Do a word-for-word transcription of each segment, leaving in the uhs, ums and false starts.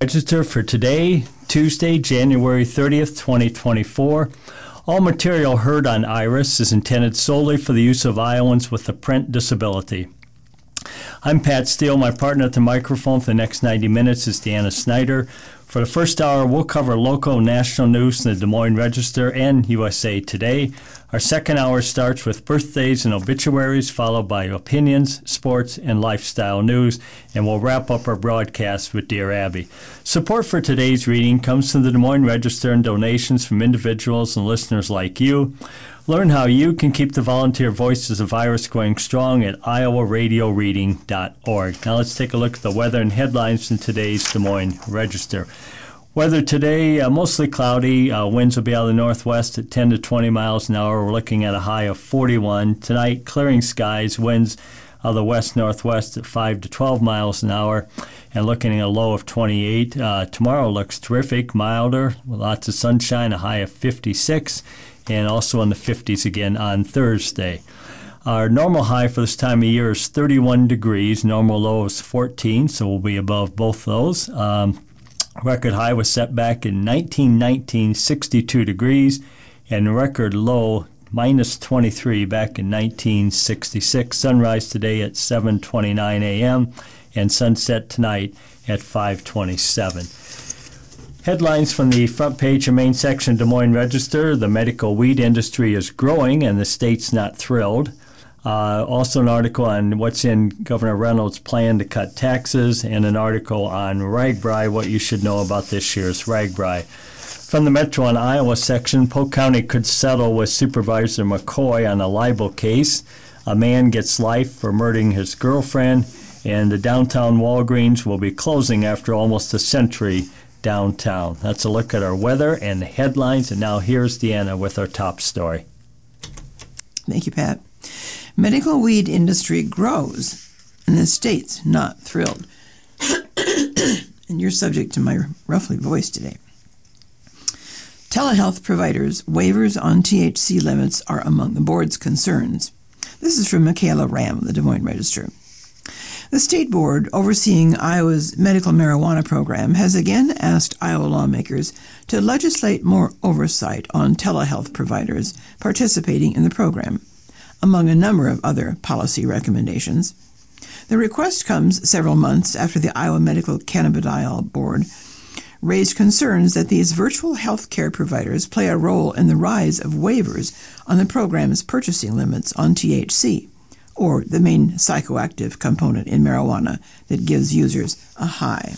Register for today, Tuesday, January thirtieth, twenty twenty-four. All material heard on IRIS is intended solely for the use of Iowans with a print disability. I'm Pat Steele. My partner at the microphone for the next ninety minutes is Deanna Snyder. For the first hour, we'll cover local and national news in the Des Moines Register and U S A Today. Our second hour starts with birthdays and obituaries, followed by opinions, sports, and lifestyle news, and we'll wrap up our broadcast with Dear Abby. Support for today's reading comes from the Des Moines Register and donations from individuals and listeners like you. Learn how you can keep the volunteer voices of IRIS going strong at iowa radio reading dot org. Now let's take a look at the weather and headlines in today's Des Moines Register. Weather today, uh, mostly cloudy. Uh, winds will be out of the northwest at ten to twenty miles an hour. We're looking at a high of forty-one. Tonight, clearing skies, winds out of the west-northwest at five to twelve miles an hour, and looking at a low of twenty-eight. Uh, tomorrow looks terrific, milder, with lots of sunshine, a high of fifty-six, and also in the fifties again on Thursday. Our normal high for this time of year is thirty-one degrees. Normal low is fourteen, so we'll be above both those. Um, Record high was set back in nineteen nineteen, sixty-two degrees, and record low, minus twenty-three, back in nineteen sixty-six. Sunrise today at seven twenty-nine a.m., and sunset tonight at five twenty-seven. Headlines from the front page and main section of Des Moines Register. The medical weed industry is growing, and the state's not thrilled. Uh, also an article on what's in Governor Reynolds' plan to cut taxes, and an article on RAGBRAI, what you should know about this year's RAGBRAI. From the Metro and Iowa section, Polk County could settle with Supervisor McCoy on a libel case. A man gets life for murdering his girlfriend, and the downtown Walgreens will be closing after almost a century downtown. That's a look at our weather and the headlines, and now here's Deanna with our top story. Thank you, Pat. Medical weed industry grows, and the state's not thrilled. And you're subject to my ruffly voice today. Telehealth providers' waivers on T H C limits are among the board's concerns. This is from Michaela Ram of the Des Moines Register. The state board overseeing Iowa's medical marijuana program has again asked Iowa lawmakers to legislate more oversight on telehealth providers participating in the program, among a number of other policy recommendations. The request comes several months after the Iowa Medical Cannabidiol Board raised concerns that these virtual health care providers play a role in the rise of waivers on the program's purchasing limits on T H C, or the main psychoactive component in marijuana that gives users a high.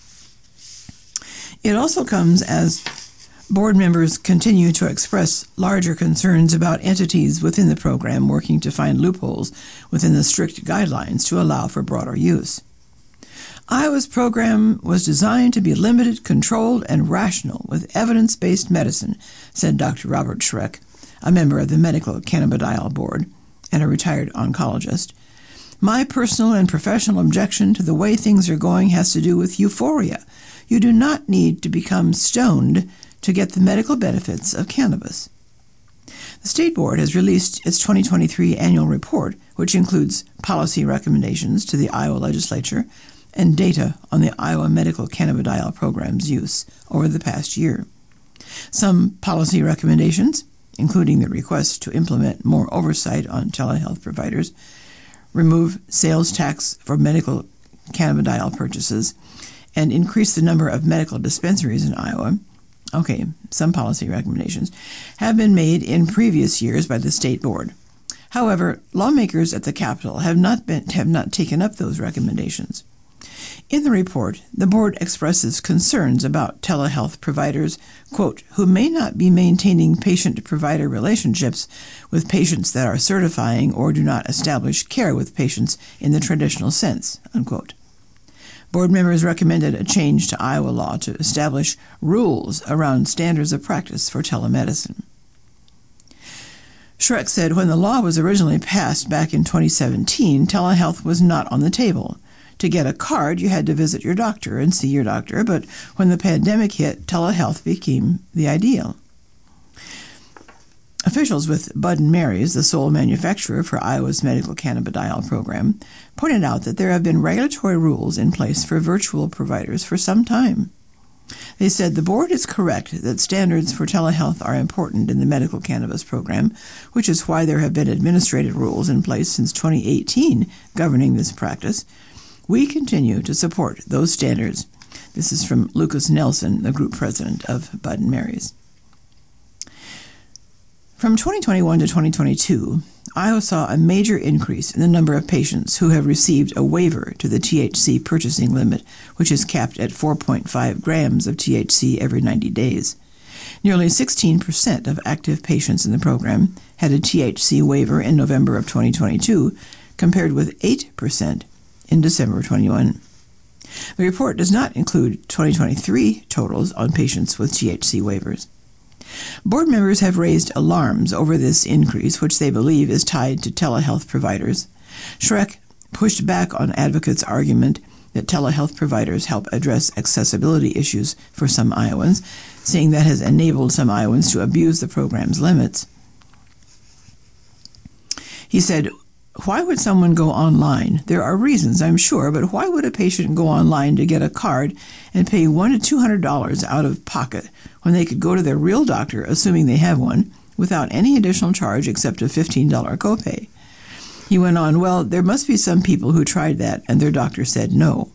It also comes as board members continue to express larger concerns about entities within the program working to find loopholes within the strict guidelines to allow for broader use. Iowa's program was designed to be limited, controlled, and rational with evidence-based medicine, said Doctor Robert Schreck, a member of the Medical Cannabidiol Board and a retired oncologist. My personal and professional objection to the way things are going has to do with euphoria. You do not need to become stoned to get the medical benefits of cannabis. The State Board has released its twenty twenty-three annual report, which includes policy recommendations to the Iowa legislature and data on the Iowa Medical Cannabidiol Program's use over the past year. Some policy recommendations, including the request to implement more oversight on telehealth providers, remove sales tax for medical cannabidiol purchases, and increase the number of medical dispensaries in Iowa. Okay, some policy recommendations have been made in previous years by the State Board. However, lawmakers at the Capitol have not been have not taken up those recommendations. In the report, the board expresses concerns about telehealth providers, quote, who may not be maintaining patient-provider relationships with patients that are certifying or do not establish care with patients in the traditional sense, unquote. Board members recommended a change to Iowa law to establish rules around standards of practice for telemedicine. Schreck said when the law was originally passed back in twenty seventeen, telehealth was not on the table. To get a card, you had to visit your doctor and see your doctor, but when the pandemic hit, telehealth became the ideal. Officials with Bud and Mary's, the sole manufacturer for Iowa's medical cannabidiol program, pointed out that there have been regulatory rules in place for virtual providers for some time. They said the board is correct that standards for telehealth are important in the medical cannabis program, which is why there have been administrative rules in place since twenty eighteen governing this practice. We continue to support those standards. This is from Lucas Nelson, the group president of Bud and Mary's. From twenty twenty-one to twenty twenty-two, Iowa saw a major increase in the number of patients who have received a waiver to the T H C purchasing limit, which is capped at four point five grams of T H C every ninety days. Nearly sixteen percent of active patients in the program had a T H C waiver in November of twenty twenty-two, compared with eight percent in December twenty-one. The report does not include twenty twenty-three totals on patients with T H C waivers. Board members have raised alarms over this increase, which they believe is tied to telehealth providers. Schreck pushed back on advocates' argument that telehealth providers help address accessibility issues for some Iowans, saying that has enabled some Iowans to abuse the program's limits. He said, "Why would someone go online? There are reasons, I'm sure, but why would a patient go online to get a card and pay one hundred to two hundred dollars out of pocket when they could go to their real doctor, assuming they have one, without any additional charge except a fifteen dollars copay?" He went on, "Well, there must be some people who tried that and their doctor said no."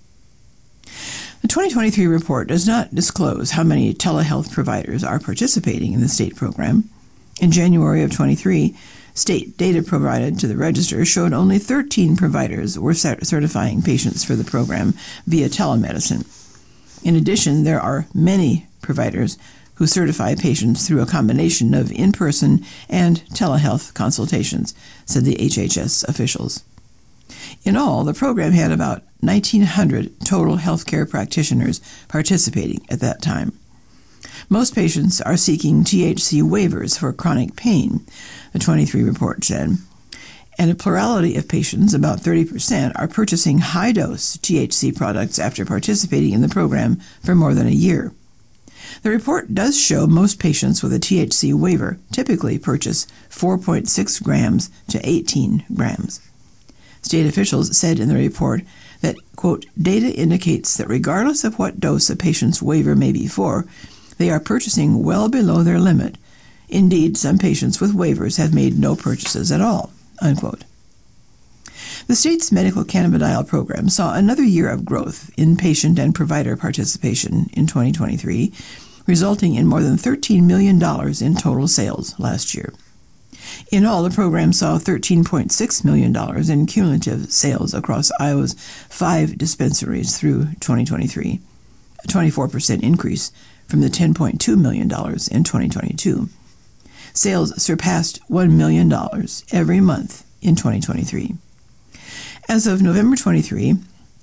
The twenty twenty-three report does not disclose how many telehealth providers are participating in the state program. In January of twenty-three, state data provided to the register showed only thirteen providers were certifying patients for the program via telemedicine. In addition, there are many providers who certify patients through a combination of in-person and telehealth consultations, said the H H S officials. In all, the program had about nineteen hundred total healthcare practitioners participating at that time. Most patients are seeking T H C waivers for chronic pain, the twenty-three report said, and a plurality of patients, about thirty percent, are purchasing high-dose T H C products after participating in the program for more than a year. The report does show most patients with a T H C waiver typically purchase four point six grams to eighteen grams. State officials said in the report that, quote, "data indicates that regardless of what dose a patient's waiver may be for, they are purchasing well below their limit. Indeed, some patients with waivers have made no purchases at all," unquote. The state's medical cannabidiol program saw another year of growth in patient and provider participation in twenty twenty-three, resulting in more than thirteen million dollars in total sales last year. In all, the program saw thirteen point six million dollars in cumulative sales across Iowa's five dispensaries through twenty twenty-three, a twenty-four percent increase from the ten point two million dollars in twenty twenty-two. Sales surpassed one million dollars every month in twenty twenty-three. As of November twenty-third,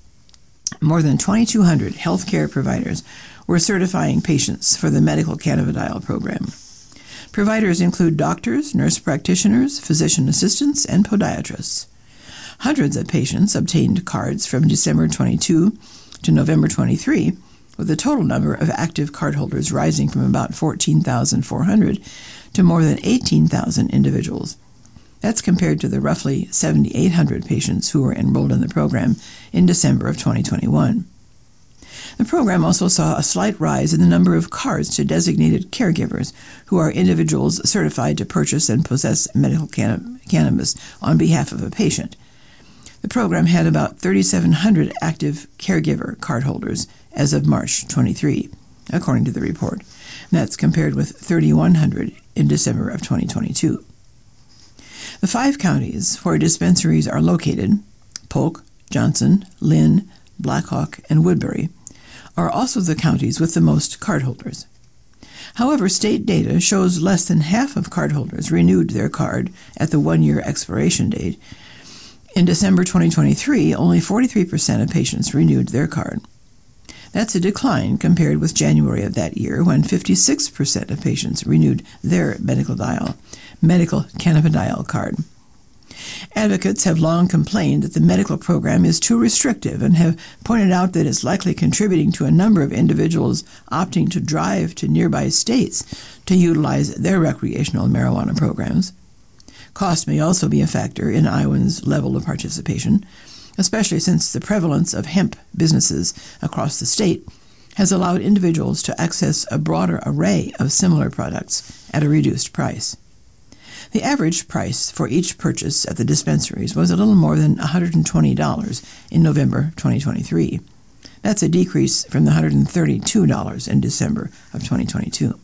more than twenty-two hundred healthcare providers were certifying patients for the medical cannabidiol program. Providers include doctors, nurse practitioners, physician assistants, and podiatrists. Hundreds of patients obtained cards from December twenty-second to November twenty-third, with the total number of active cardholders rising from about fourteen thousand four hundred to more than eighteen thousand individuals. That's compared to the roughly seven thousand eight hundred patients who were enrolled in the program in December of twenty twenty-one. The program also saw a slight rise in the number of cards to designated caregivers, who are individuals certified to purchase and possess medical canna- cannabis on behalf of a patient. The program had about three thousand seven hundred active caregiver cardholders as of March twenty-third, according to the report. And that's compared with three thousand one hundred in December of twenty twenty-two. The five counties where dispensaries are located, Polk, Johnson, Lynn, Blackhawk, and Woodbury, are also the counties with the most cardholders. However, state data shows less than half of cardholders renewed their card at the one-year expiration date. In December twenty twenty-three, only forty-three percent of patients renewed their card. That's a decline compared with January of that year, when fifty-six percent of patients renewed their medical dial, medical cannabidiol card. Advocates have long complained that the medical program is too restrictive and have pointed out that it's likely contributing to a number of individuals opting to drive to nearby states to utilize their recreational marijuana programs. Cost may also be a factor in Iowans' level of participation, especially since the prevalence of hemp businesses across the state has allowed individuals to access a broader array of similar products at a reduced price. The average price for each purchase at the dispensaries was a little more than one hundred twenty dollars in November twenty twenty-three. That's a decrease from the one hundred thirty-two dollars in December of twenty twenty-two.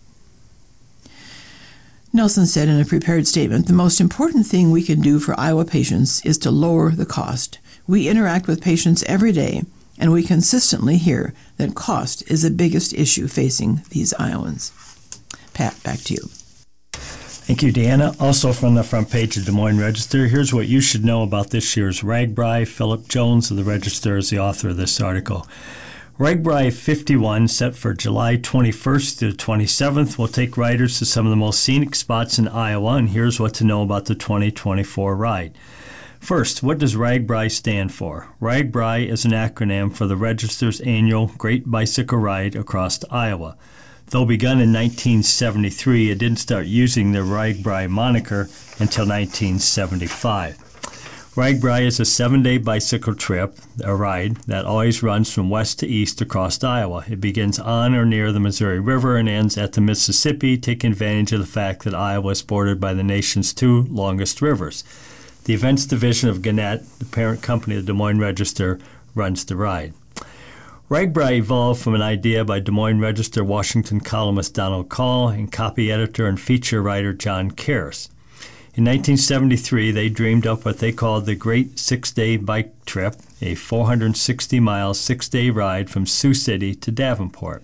Nelson said in a prepared statement, "The most important thing we can do for Iowa patients is to lower the cost. We interact with patients every day, and we consistently hear that cost is the biggest issue facing these Iowans." Pat, back to you. Thank you, Deanna. Also from the front page of Des Moines Register, here's what you should know about this year's RAGBRAI. Philip Jones of the Register is the author of this article. RAGBRAI fifty-one, set for July twenty-first to the twenty-seventh, will take riders to some of the most scenic spots in Iowa, and here's what to know about the twenty twenty-four ride. First, what does RAGBRAI stand for? RAGBRAI is an acronym for the Register's annual Great Bicycle Ride across Iowa. Though begun in nineteen seventy-three, it didn't start using the RAGBRAI moniker until nineteen seventy-five. RAGBRAI is a seven-day bicycle trip, a ride, that always runs from west to east across Iowa. It begins on or near the Missouri River and ends at the Mississippi, taking advantage of the fact that Iowa is bordered by the nation's two longest rivers. The Events Division of Gannett, the parent company of the Des Moines Register, runs the ride. RAGBRAI evolved from an idea by Des Moines Register Washington columnist Donald Call and copy editor and feature writer John Karras. In nineteen seventy-three, they dreamed up what they called the Great Six-Day Bike Trip, a four hundred sixty mile, six-day ride from Sioux City to Davenport.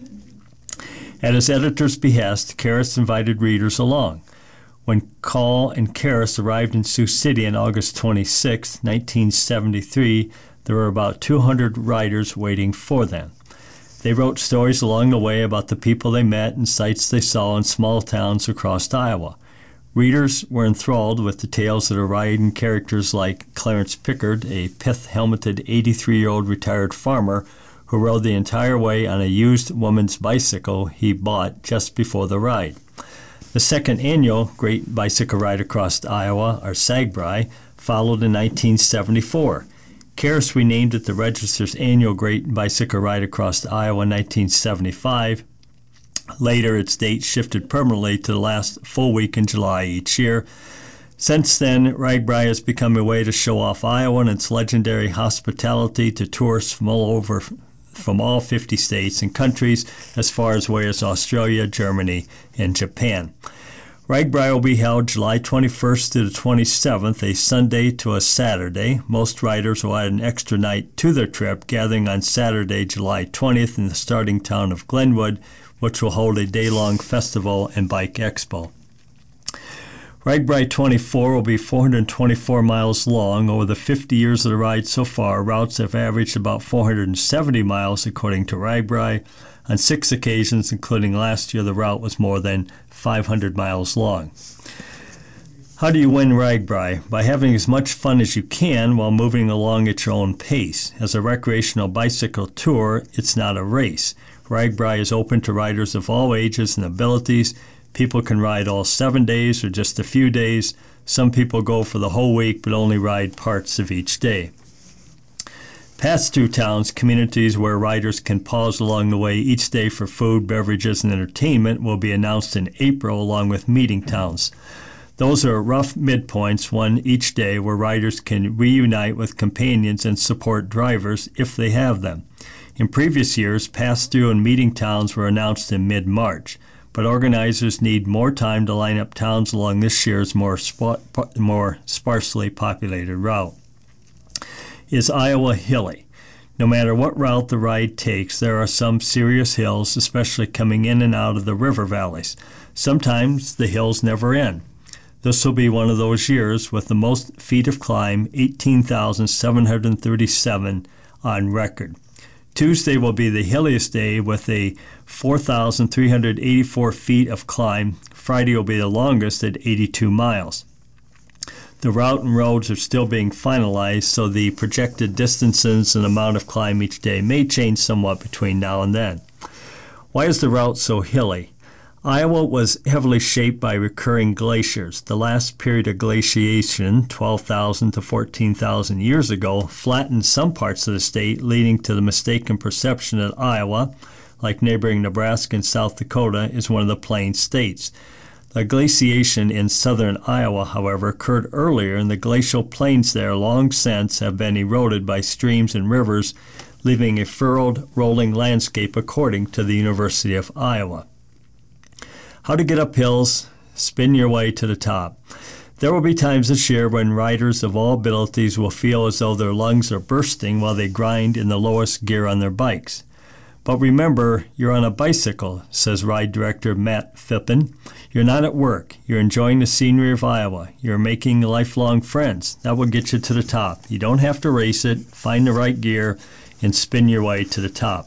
At his editor's behest, Karras invited readers along. When Call and Karras arrived in Sioux City on August twenty-sixth, nineteen seventy-three, there were about two hundred riders waiting for them. They wrote stories along the way about the people they met and sights they saw in small towns across Iowa. Readers were enthralled with the tales of the riding characters like Clarence Pickard, a pith-helmeted eighty-three-year-old retired farmer who rode the entire way on a used woman's bicycle he bought just before the ride. The second annual Great Bicycle Ride Across Iowa, or SAGBRAI, followed in nineteen seventy-four. Karras renamed it the Register's annual Great Bicycle Ride Across Iowa in nineteen seventy-five. Later, its date shifted permanently to the last full week in July each year. Since then, RAGBRAI has become a way to show off Iowa and its legendary hospitality to tourists from all over, from all fifty states and countries, as far as away as Australia, Germany, and Japan. RAGBRAI will be held July twenty-first to the twenty-seventh, a Sunday to a Saturday. Most riders will add an extra night to their trip, gathering on Saturday, July twentieth, in the starting town of Glenwood, which will hold a day-long festival and bike expo. RAGBRAI twenty-four will be four hundred twenty-four miles long. Over the fifty years of the ride so far, routes have averaged about four hundred seventy miles, according to RAGBRAI. On six occasions, including last year, the route was more than five hundred miles long. How do you win RAGBRAI? By having as much fun as you can while moving along at your own pace. As a recreational bicycle tour, it's not a race. RAGBRAI is open to riders of all ages and abilities. People can ride all seven days or just a few days. Some people go for the whole week but only ride parts of each day. Pass-through towns, communities where riders can pause along the way each day for food, beverages, and entertainment, will be announced in April, along with meeting towns. Those are rough midpoints, one each day, where riders can reunite with companions and support drivers if they have them. In previous years, pass-through and meeting towns were announced in mid-March, but organizers need more time to line up towns along this year's more, sp- more sparsely populated route. Is Iowa hilly? No matter what route the ride takes, there are some serious hills, especially coming in and out of the river valleys. Sometimes the hills never end. This will be one of those years with the most feet of climb, eighteen thousand seven hundred thirty-seven on record. Tuesday will be the hilliest day with a four thousand three hundred eighty-four feet of climb. Friday will be the longest at eighty-two miles. The route and roads are still being finalized, so the projected distances and amount of climb each day may change somewhat between now and then. Why is the route so hilly? Iowa was heavily shaped by recurring glaciers. The last period of glaciation, twelve thousand to fourteen thousand years ago, flattened some parts of the state, leading to the mistaken perception that Iowa, like neighboring Nebraska and South Dakota, is one of the plain states. The glaciation in southern Iowa, however, occurred earlier, and the glacial plains there long since have been eroded by streams and rivers, leaving a furrowed, rolling landscape according to the University of Iowa. How to get up hills, spin your way to the top. There will be times this year when riders of all abilities will feel as though their lungs are bursting while they grind in the lowest gear on their bikes. But remember, you're on a bicycle, says Ride Director Matt Phippen. You're not at work. You're enjoying the scenery of Iowa. You're making lifelong friends. That will get you to the top. You don't have to race it. Find the right gear and spin your way to the top.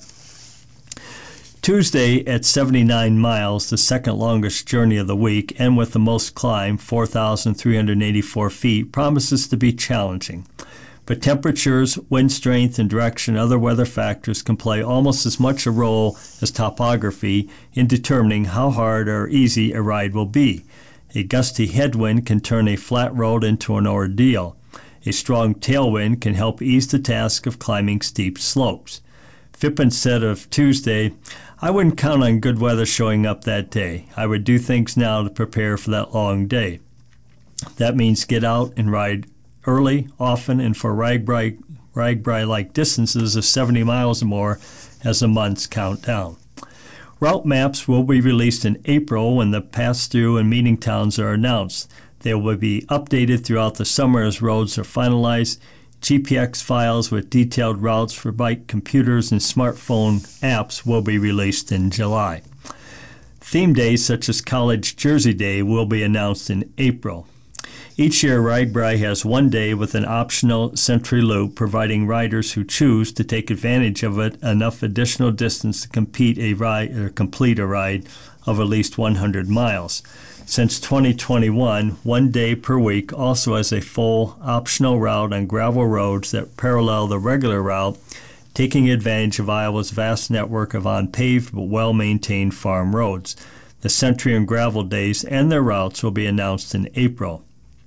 Tuesday at seventy-nine miles, the second longest journey of the week, and with the most climb, four thousand three hundred eighty-four feet, promises to be challenging. But temperatures, wind strength, and direction and other weather factors can play almost as much a role as topography in determining how hard or easy a ride will be. A gusty headwind can turn a flat road into an ordeal. A strong tailwind can help ease the task of climbing steep slopes. Phippen said of Tuesday, "I wouldn't count on good weather showing up that day. I would do things now to prepare for that long day. That means get out and ride early, often, and for RAGBRAI, RAGBRAI-like distances of seventy miles or more as the months count down." Route maps will be released in April when the pass-through and meeting towns are announced. They will be updated throughout the summer as roads are finalized. G P X files with detailed routes for bike computers and smartphone apps will be released in July. Theme days such as College Jersey Day will be announced in April. Each year, RAGBRAI has one day with an optional Century Loop, providing riders who choose to take advantage of it enough additional distance to compete a ride, or complete a ride of at least one hundred miles. Since twenty twenty-one, one day per week also has a full optional route on gravel roads that parallel the regular route, taking advantage of Iowa's vast network of unpaved but well-maintained farm roads. The Century and Gravel Days and their routes will be announced in April.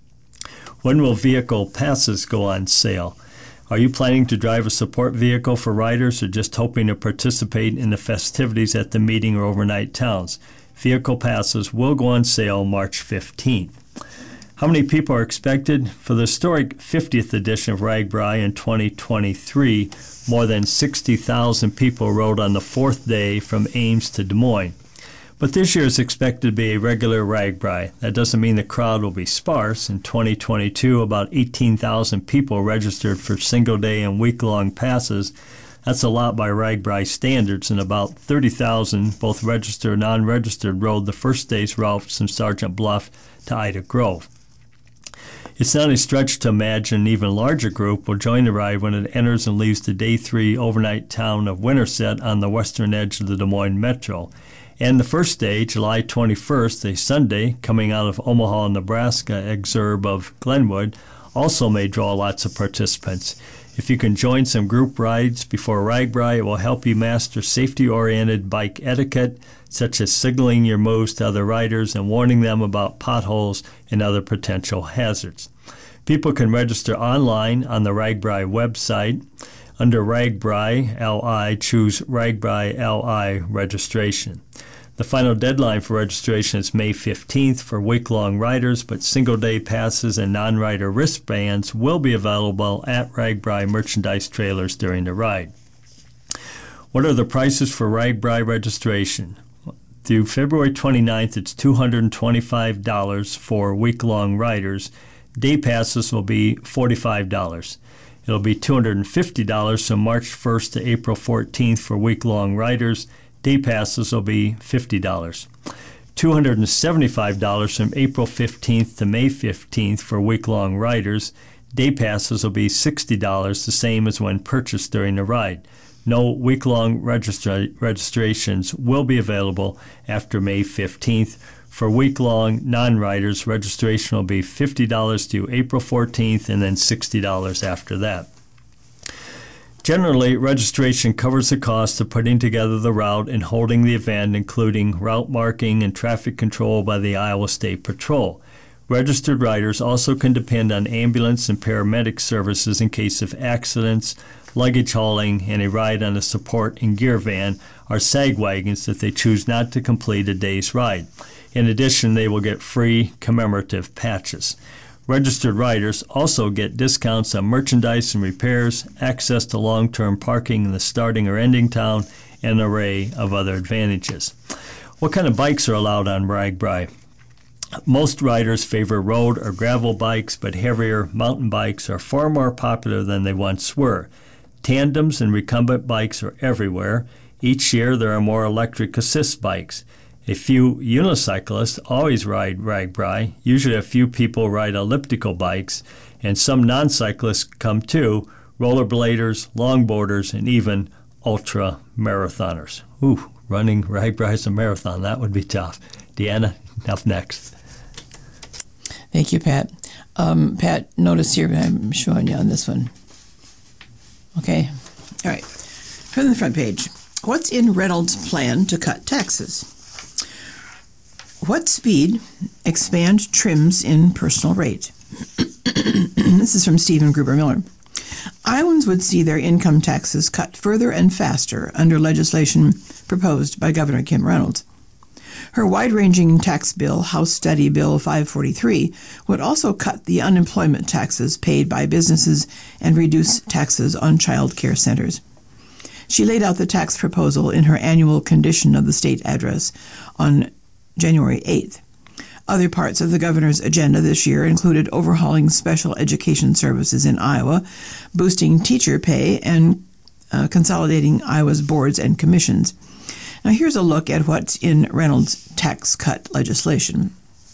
When will vehicle passes go on sale? Are you planning to drive a support vehicle for riders or just hoping to participate in the festivities at the meeting or overnight towns? Vehicle passes will go on sale March fifteenth. How many people are expected? For the historic fiftieth edition of RAGBRAI in twenty twenty-three, more than sixty thousand people rode on the fourth day from Ames to Des Moines. But this year is expected to be a regular RAGBRAI. That doesn't mean the crowd will be sparse. In twenty twenty-two, about eighteen thousand people registered for single-day and week-long passes. That's a lot by RAGBRAI standards, and about thirty thousand, both registered and non-registered, rode the first day's route from Sergeant Bluff to Ida Grove. It's not a stretch to imagine an even larger group will join the ride when it enters and leaves the day three overnight town of Winterset on the western edge of the Des Moines Metro. And the first day, July twenty-first, a Sunday, coming out of Omaha, Nebraska, exurb of Glenwood, also may draw lots of participants. If you can join some group rides before RAGBRAI, it will help you master safety-oriented bike etiquette, such as signaling your moves to other riders and warning them about potholes and other potential hazards. People can register online on the RAGBRAI website. Under RAGBRAI L I, choose RAGBRAI L I registration. The final deadline for registration is May fifteenth for week-long riders, but single-day passes and non-rider wristbands will be available at RAGBRAI merchandise trailers during the ride. What are the prices for RAGBRAI registration? Through February twenty-ninth, it's two hundred twenty-five dollars for week-long riders. Day passes will be forty-five dollars. It'll be two hundred fifty dollars from March first to April fourteenth for week-long riders. Day passes will be fifty dollars. two hundred seventy-five dollars from April fifteenth to May fifteenth for week-long riders. Day passes will be sixty dollars, the same as when purchased during the ride. No week-long registra- registrations will be available after May fifteenth. For week-long non-riders, registration will be fifty dollars due April fourteenth and then sixty dollars after that. Generally, registration covers the cost of putting together the route and holding the event, including route marking and traffic control by the Iowa State Patrol. Registered riders also can depend on ambulance and paramedic services in case of accidents, luggage hauling, and a ride on a support and gear van or sag wagons if they choose not to complete a day's ride. In addition, they will get free commemorative patches. Registered riders also get discounts on merchandise and repairs, access to long-term parking in the starting or ending town, and an array of other advantages. What kind of bikes are allowed on RAGBRAI? Most riders favor road or gravel bikes, but heavier mountain bikes are far more popular than they once were. Tandems and recumbent bikes are everywhere. Each year there are more electric assist bikes. A few unicyclists always ride RAGBRAI. Usually a few people ride elliptical bikes, and some non-cyclists come too, rollerbladers, longboarders, and even ultra-marathoners. Ooh, running RAGBRAI as a marathon, that would be tough. Deanna, up next. Thank you, Pat. Um, Pat, notice here, I'm showing you on this one. Okay, all right. From the front page, what's in Reynolds' plan to cut taxes? What speed expand trims in personal rate? This is from Stephen Gruber Miller. Iowans would see their income taxes cut further and faster under legislation proposed by Governor Kim Reynolds. Her wide-ranging tax bill, House Study Bill five forty-three, would also cut the unemployment taxes paid by businesses and reduce taxes on child care centers. She laid out the tax proposal in her annual Condition of the State address on January eighth. Other parts of the governor's agenda this year included overhauling special education services in Iowa, boosting teacher pay, and uh, consolidating Iowa's boards and commissions. Now here's a look at what's in Reynolds' tax cut legislation.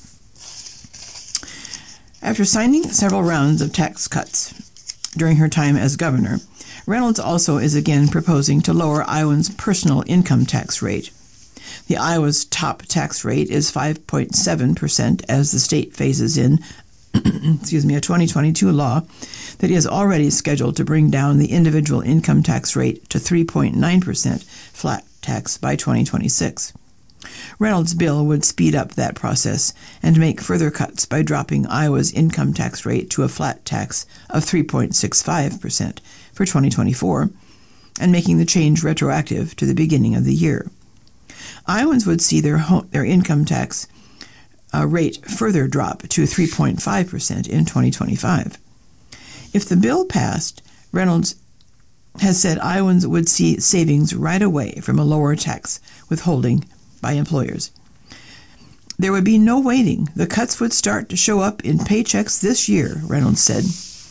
After signing several rounds of tax cuts during her time as governor, Reynolds also is again proposing to lower Iowans' personal income tax rate. The Iowa's top tax rate is five point seven percent as the state phases in excuse me, a twenty twenty-two law that is already scheduled to bring down the individual income tax rate to three point nine percent flat tax by twenty twenty-six. Reynolds' bill would speed up that process and make further cuts by dropping Iowa's income tax rate to a flat tax of three point six five percent for twenty twenty-four and making the change retroactive to the beginning of the year. Iowans would see their home, their income tax uh, rate further drop to three point five percent in twenty twenty-five. If the bill passed, Reynolds has said Iowans would see savings right away from a lower tax withholding by employers. There would be no waiting. The cuts would start to show up in paychecks this year, Reynolds said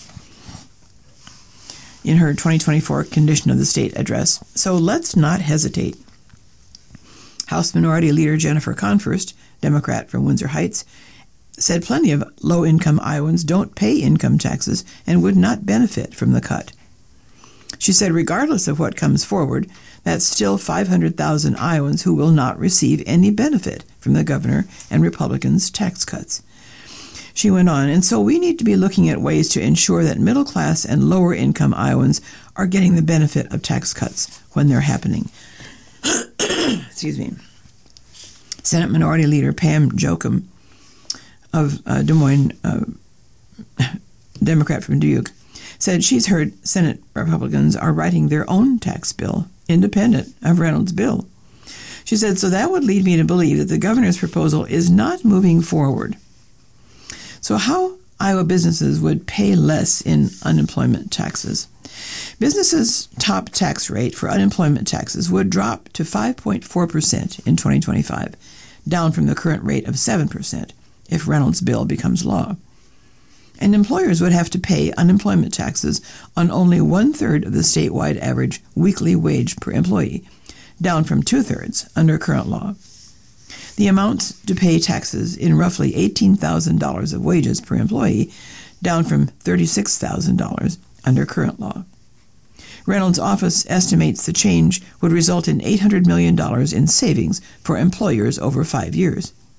in her twenty twenty-four Condition of the State address. So let's not hesitate. House Minority Leader Jennifer Confirst, Democrat from Windsor Heights, said plenty of low-income Iowans don't pay income taxes and would not benefit from the cut. She said regardless of what comes forward, that's still five hundred thousand Iowans who will not receive any benefit from the governor and Republicans' tax cuts. She went on, and so we need to be looking at ways to ensure that middle-class and lower-income Iowans are getting the benefit of tax cuts when they're happening. Excuse me. Senate Minority Leader Pam Jochum of uh, Des Moines, uh, Democrat from Dubuque, said she's heard Senate Republicans are writing their own tax bill independent of Reynolds' bill. She said, so that would lead me to believe that the governor's proposal is not moving forward. So how Iowa businesses would pay less in unemployment taxes. Businesses' top tax rate for unemployment taxes would drop to five point four percent in twenty twenty-five, down from the current rate of seven percent if Reynolds' bill becomes law. And employers would have to pay unemployment taxes on only one-third of the statewide average weekly wage per employee, down from two-thirds under current law. The amounts to pay taxes in roughly eighteen thousand dollars of wages per employee, down from thirty-six thousand dollars under current law. Reynolds' office estimates the change would result in eight hundred million dollars in savings for employers over five years.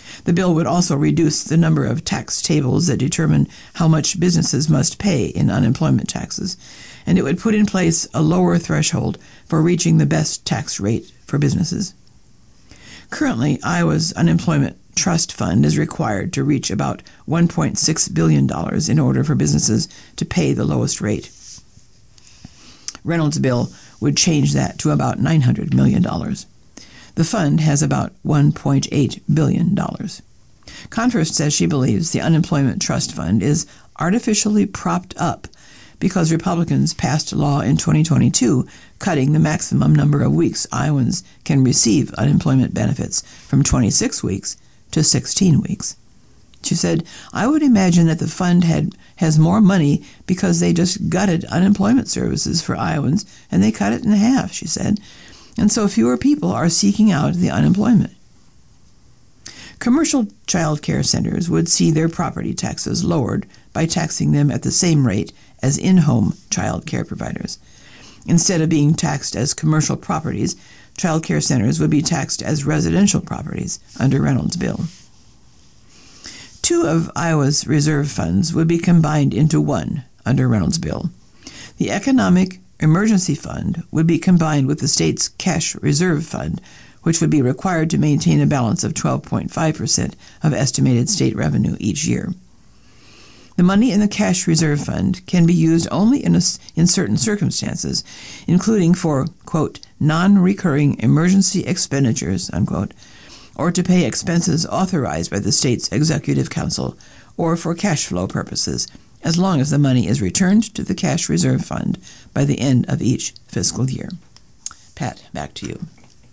The bill would also reduce the number of tax tables that determine how much businesses must pay in unemployment taxes, and it would put in place a lower threshold for reaching the best tax rate for businesses. Currently, Iowa's unemployment trust fund is required to reach about one point six billion dollars in order for businesses to pay the lowest rate. Reynolds' bill would change that to about nine hundred million dollars. The fund has about one point eight billion dollars. Confirst says she believes the Unemployment Trust Fund is artificially propped up because Republicans passed a law in twenty twenty-two cutting the maximum number of weeks Iowans can receive unemployment benefits from twenty-six weeks to sixteen weeks. She said, I would imagine that the fund had has more money because they just gutted unemployment services for Iowans, and they cut it in half, she said, and so fewer people are seeking out the unemployment. Commercial child care centers would see their property taxes lowered by taxing them at the same rate as in-home child care providers. Instead of being taxed as commercial properties, child care centers would be taxed as residential properties under Reynolds' bill. Two of Iowa's reserve funds would be combined into one under Reynolds' bill. The Economic Emergency Fund would be combined with the state's Cash Reserve Fund, which would be required to maintain a balance of twelve point five percent of estimated state revenue each year. The money in the Cash Reserve Fund can be used only in, a, in certain circumstances, including for, quote, non-recurring emergency expenditures, unquote, or to pay expenses authorized by the state's Executive Council, or for cash flow purposes, as long as the money is returned to the Cash Reserve Fund by the end of each fiscal year. Pat, back to you.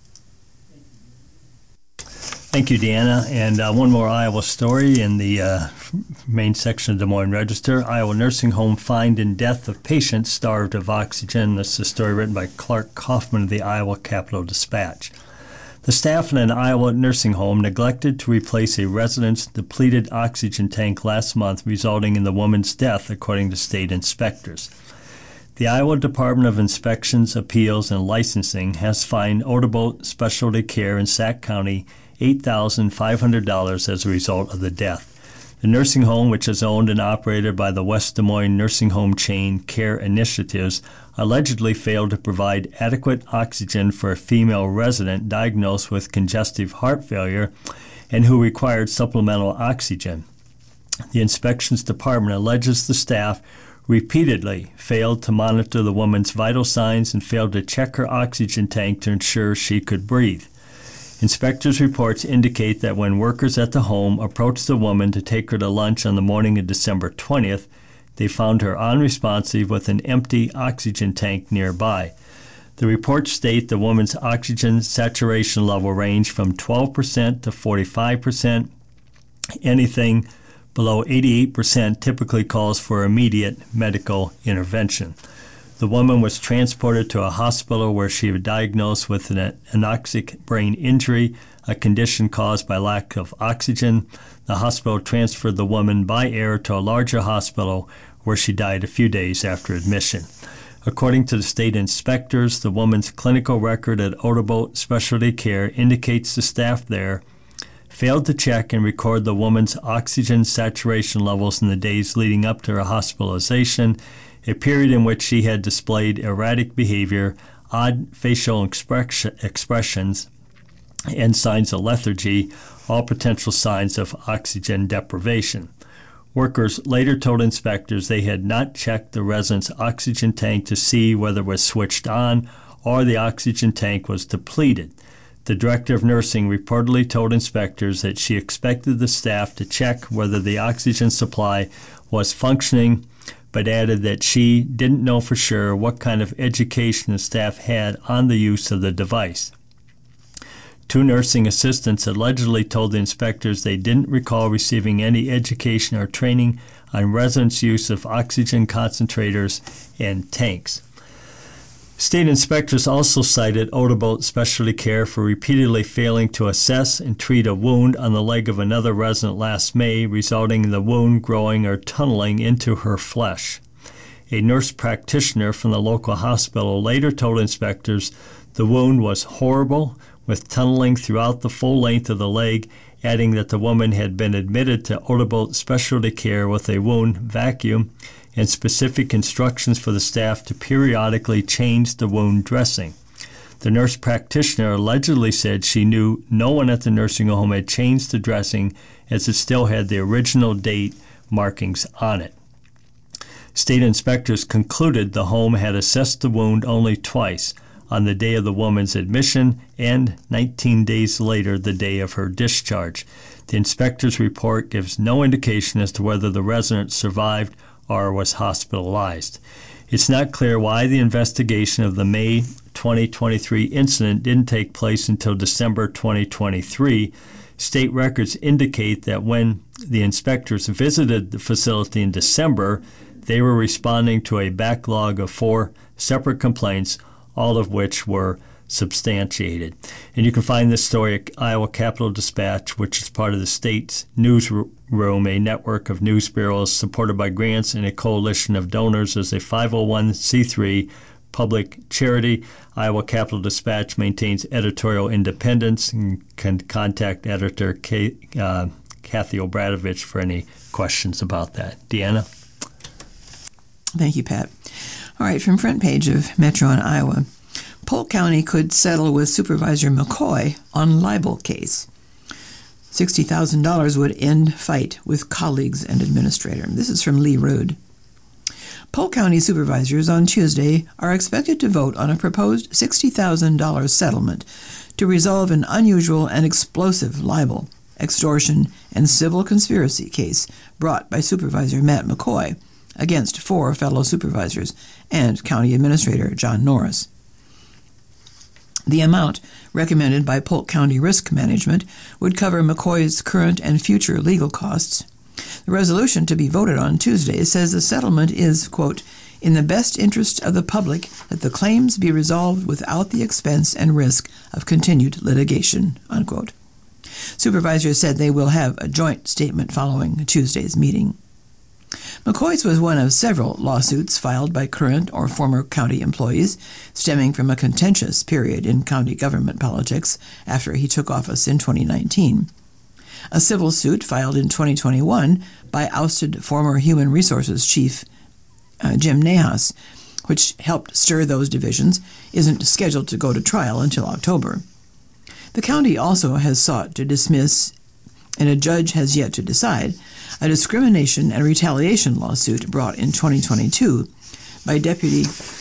Thank you, Deanna. And uh, one more Iowa story in the uh, main section of Des Moines Register. Iowa nursing home find in death of patient starved of oxygen. This is a story written by Clark Kaufman of the Iowa Capital Dispatch. The staff in an Iowa nursing home neglected to replace a resident's depleted oxygen tank last month, resulting in the woman's death, according to state inspectors. The Iowa Department of Inspections, Appeals, and Licensing has fined Odebolt Specialty Care in Sac County eight thousand five hundred dollars as a result of the death. The nursing home, which is owned and operated by the West Des Moines nursing home chain Care Initiatives, allegedly failed to provide adequate oxygen for a female resident diagnosed with congestive heart failure and who required supplemental oxygen. The inspections department alleges the staff repeatedly failed to monitor the woman's vital signs and failed to check her oxygen tank to ensure she could breathe. Inspectors' reports indicate that when workers at the home approached the woman to take her to lunch on the morning of December twentieth, they found her unresponsive with an empty oxygen tank nearby. The reports state the woman's oxygen saturation level ranged from twelve percent to forty-five percent. Anything below eighty-eight percent typically calls for immediate medical intervention. The woman was transported to a hospital where she was diagnosed with an anoxic brain injury, a condition caused by lack of oxygen. The hospital transferred the woman by air to a larger hospital where she died a few days after admission. According to the state inspectors, the woman's clinical record at Odebolt Specialty Care indicates the staff there failed to check and record the woman's oxygen saturation levels in the days leading up to her hospitalization, a period in which she had displayed erratic behavior, odd facial expression, expressions, and signs of lethargy, all potential signs of oxygen deprivation. Workers later told inspectors they had not checked the resident's oxygen tank to see whether it was switched on or the oxygen tank was depleted. The director of nursing reportedly told inspectors that she expected the staff to check whether the oxygen supply was functioning, but added that she didn't know for sure what kind of education the staff had on the use of the device. Two nursing assistants allegedly told the inspectors they didn't recall receiving any education or training on residents' use of oxygen concentrators and tanks. State inspectors also cited Odebolt Specialty Care for repeatedly failing to assess and treat a wound on the leg of another resident last May, resulting in the wound growing or tunneling into her flesh. A nurse practitioner from the local hospital later told inspectors the wound was horrible, with tunneling throughout the full length of the leg, adding that the woman had been admitted to Odebolt Specialty Care with a wound vacuum and specific instructions for the staff to periodically change the wound dressing. The nurse practitioner allegedly said she knew no one at the nursing home had changed the dressing as it still had the original date markings on it. State inspectors concluded the home had assessed the wound only twice, on the day of the woman's admission and nineteen days later, the day of her discharge. The inspector's report gives no indication as to whether the resident survived or was hospitalized. It's not clear why the investigation of the May twenty twenty-three incident didn't take place until December twenty twenty-three. State records indicate that when the inspectors visited the facility in December, they were responding to a backlog of four separate complaints, all of which were substantiated. And you can find this story at Iowa Capital Dispatch, which is part of the state's newsroom, a network of news bureaus supported by grants and a coalition of donors as a five oh one c three public charity. Iowa Capital Dispatch maintains editorial independence and can contact editor Kay, uh, Kathy Obradovich for any questions about that. Deanna? Thank you, Pat. All right, from front page of Metro in Iowa, Polk County could settle with Supervisor McCoy on libel case. sixty thousand dollars would end fight with colleagues and administrator. This is from Lee Rood. Polk County supervisors on Tuesday are expected to vote on a proposed sixty thousand dollars settlement to resolve an unusual and explosive libel, extortion, and civil conspiracy case brought by Supervisor Matt McCoy against four fellow supervisors and County Administrator John Norris. The amount recommended by Polk County Risk Management would cover McCoy's current and future legal costs. The resolution to be voted on Tuesday says the settlement is, quote, in the best interest of the public that the claims be resolved without the expense and risk of continued litigation, unquote. Supervisors said they will have a joint statement following Tuesday's meeting. McCoy's was one of several lawsuits filed by current or former county employees stemming from a contentious period in county government politics after he took office in twenty nineteen. A civil suit filed in twenty twenty-one by ousted former Human Resources Chief uh, Jim Nahas, which helped stir those divisions, isn't scheduled to go to trial until October. The county also has sought to dismiss, and a judge has yet to decide, a discrimination and retaliation lawsuit brought in twenty twenty-two by Deputy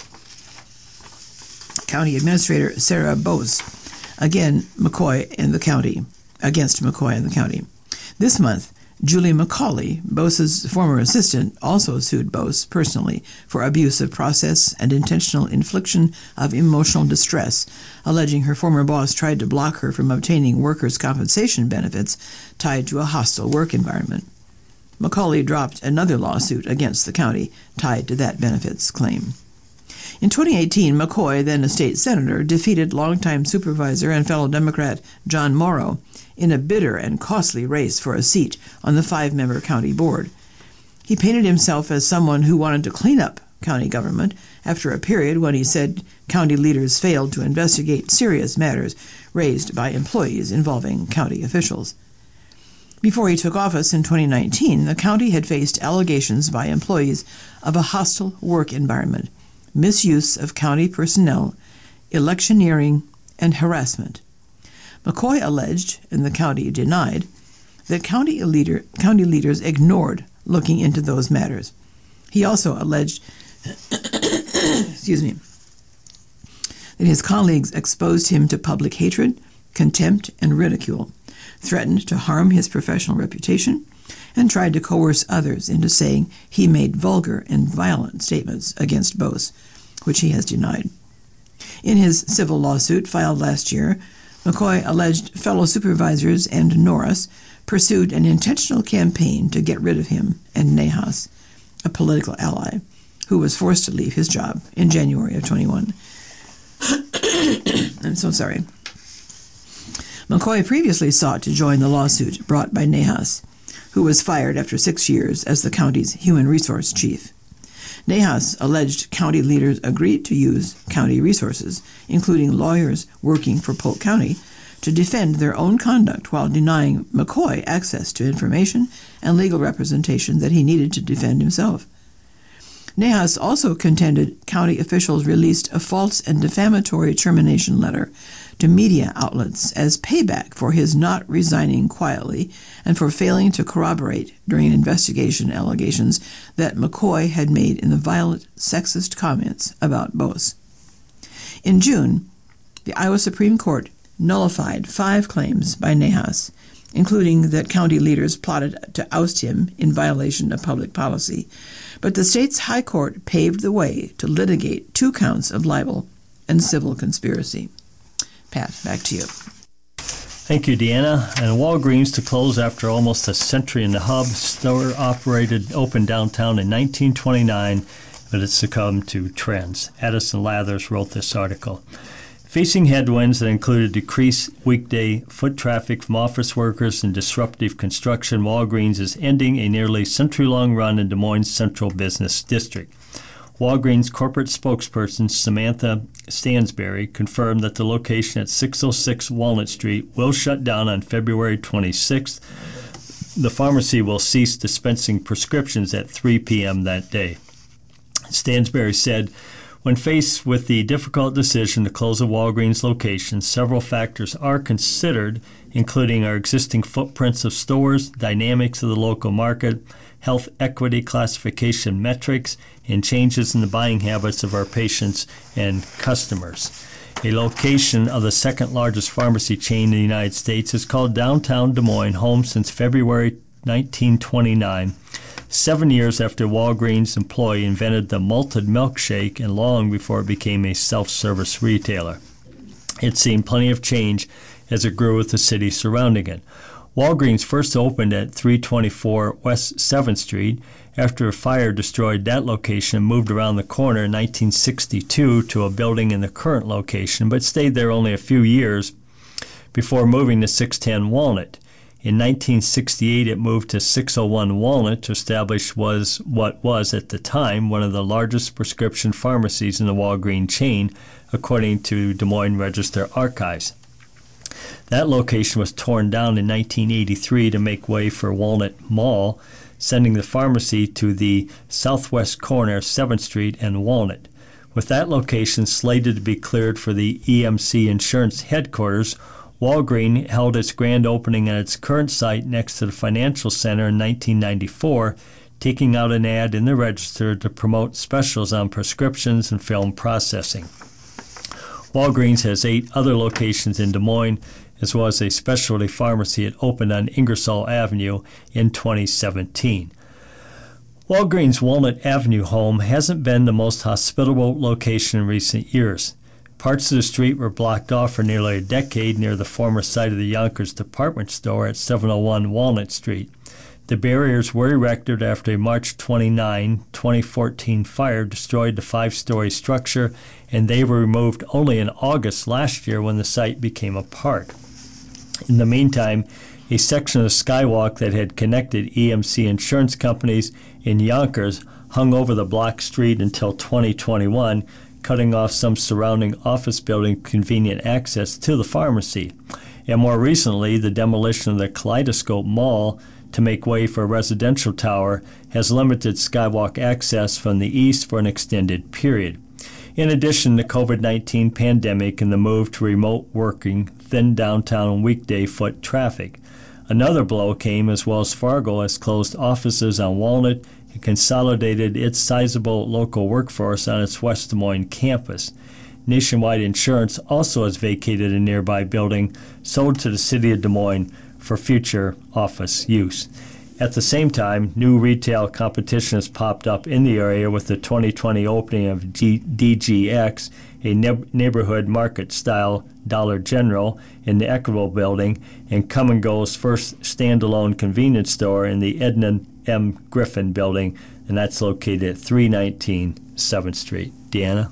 County Administrator Sarah Bose, again McCoy and the county, against McCoy and the county. This month, Julie McCauley, Bose's former assistant, also sued Bose personally for abuse of process and intentional infliction of emotional distress, alleging her former boss tried to block her from obtaining workers' compensation benefits tied to a hostile work environment. McCauley dropped another lawsuit against the county tied to that benefits claim. In twenty eighteen, McCoy, then a state senator, defeated longtime supervisor and fellow Democrat John Morrow in a bitter and costly race for a seat on the five-member county board. He painted himself as someone who wanted to clean up county government after a period when he said county leaders failed to investigate serious matters raised by employees involving county officials. Before he took office in twenty nineteen, the county had faced allegations by employees of a hostile work environment, misuse of county personnel, electioneering, and harassment. McCoy alleged, and the county denied, that county, leader, county leaders ignored looking into those matters. He also alleged excuse me, that his colleagues exposed him to public hatred, contempt, and ridicule, threatened to harm his professional reputation, and tried to coerce others into saying he made vulgar and violent statements against Bose, which he has denied. In his civil lawsuit filed last year, McCoy alleged fellow supervisors and Norris pursued an intentional campaign to get rid of him and Nahas, a political ally, who was forced to leave his job in January of twenty-one. I'm so sorry. McCoy previously sought to join the lawsuit brought by Nahas, who was fired after six years as the county's human resource chief. Nahas alleged county leaders agreed to use county resources, including lawyers working for Polk County, to defend their own conduct while denying McCoy access to information and legal representation that he needed to defend himself. Nahas also contended county officials released a false and defamatory termination letter to media outlets as payback for his not resigning quietly and for failing to corroborate during investigation allegations that McCoy had made in the violent, sexist comments about Bose. In June, the Iowa Supreme Court nullified five claims by Nahas, including that county leaders plotted to oust him in violation of public policy, but the state's high court paved the way to litigate two counts of libel and civil conspiracy. Pat, back to you. Thank you, Deanna. And Walgreens to close after almost a century in the hub. Store operated, opened downtown in nineteen twenty-nine, but it succumbed to trends. Addison Lathers wrote this article. Facing headwinds that included decreased weekday foot traffic from office workers and disruptive construction, Walgreens is ending a nearly century-long run in Des Moines' Central Business District. Walgreens corporate spokesperson Samantha Stansberry confirmed that the location at six oh six Walnut Street will shut down on February twenty-sixth. The pharmacy will cease dispensing prescriptions at three p.m. that day. Stansberry said, when faced with the difficult decision to close a Walgreens location, several factors are considered, including our existing footprints of stores, dynamics of the local market, health equity classification metrics, and changes in the buying habits of our patients and customers. A location of the second largest pharmacy chain in the United States is called Downtown Des Moines, home since February nineteen twenty-nine, seven years after Walgreens employee invented the malted milkshake and long before it became a self-service retailer. It's seen plenty of change as it grew with the city surrounding it. Walgreens first opened at three twenty-four West seventh Street after a fire destroyed that location and moved around the corner in nineteen sixty-two to a building in the current location, but stayed there only a few years before moving to six ten Walnut. In nineteen sixty-eight, it moved to six oh one Walnut to establish was what was at the time one of the largest prescription pharmacies in the Walgreens chain, according to Des Moines Register Archives. That location was torn down in nineteen eighty-three to make way for Walnut Mall, sending the pharmacy to the southwest corner of seventh Street and Walnut. With that location slated to be cleared for the E M C Insurance headquarters, Walgreens held its grand opening at its current site next to the Financial Center in nineteen ninety-four, taking out an ad in the Register to promote specials on prescriptions and film processing. Walgreens has eight other locations in Des Moines, as well as a specialty pharmacy it opened on Ingersoll Avenue in twenty seventeen. Walgreens' Walnut Avenue home hasn't been the most hospitable location in recent years. Parts of the street were blocked off for nearly a decade near the former site of the Yonkers department store at seven oh one Walnut Street. The barriers were erected after a March twenty-ninth, twenty fourteen fire destroyed the five-story structure, and they were removed only in August last year when the site became a park. In the meantime, a section of the skywalk that had connected E M C insurance companies in Yonkers hung over the block street until twenty twenty-one, cutting off some surrounding office building convenient access to the pharmacy. And more recently, the demolition of the Kaleidoscope Mall to make way for a residential tower has limited skywalk access from the east for an extended period. In addition, the COVID nineteen pandemic and the move to remote working thinned downtown weekday foot traffic. Another blow came as Wells Fargo has closed offices on Walnut and consolidated its sizable local workforce on its West Des Moines campus. Nationwide Insurance also has vacated a nearby building sold to the city of Des Moines for future office use. At the same time, new retail competition has popped up in the area with the twenty twenty opening of G- D G X, a ne- neighborhood market-style Dollar General in the Equitable Building, and Come and Go's first standalone convenience store in the Edna M. Griffin Building, and that's located at three nineteen seventh Street. Deanna?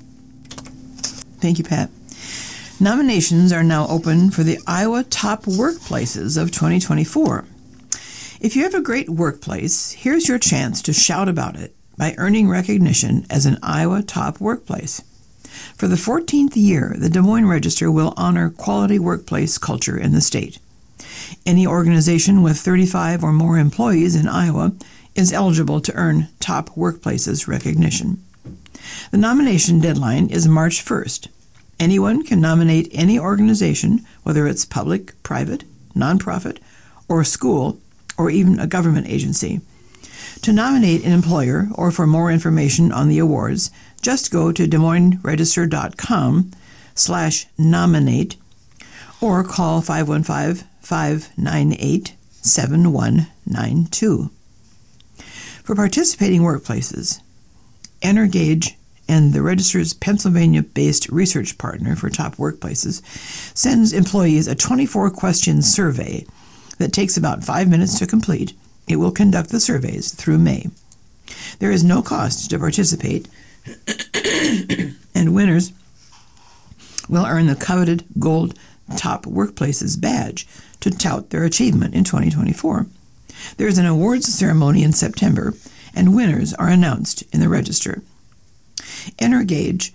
Thank you, Pat. Nominations are now open for the Iowa Top Workplaces of twenty twenty-four. If you have a great workplace, here's your chance to shout about it by earning recognition as an Iowa top workplace. For the fourteenth year, the Des Moines Register will honor quality workplace culture in the state. Any organization with thirty-five or more employees in Iowa is eligible to earn top workplaces recognition. The nomination deadline is March first. Anyone can nominate any organization, whether it's public, private, nonprofit, or school, or even a government agency. To nominate an employer or for more information on the awards, just go to Des Moines Register dot com slash nominate or call five one five, five nine eight, seven one nine two. For participating workplaces, Energage and the Register's Pennsylvania-based research partner for top workplaces sends employees a twenty-four question survey that takes about five minutes to complete. It will conduct the surveys through May. There is no cost to participate, and winners will earn the coveted Gold Top Workplaces badge to tout their achievement in twenty twenty-four. There is an awards ceremony in September, and winners are announced in the Register. Energage,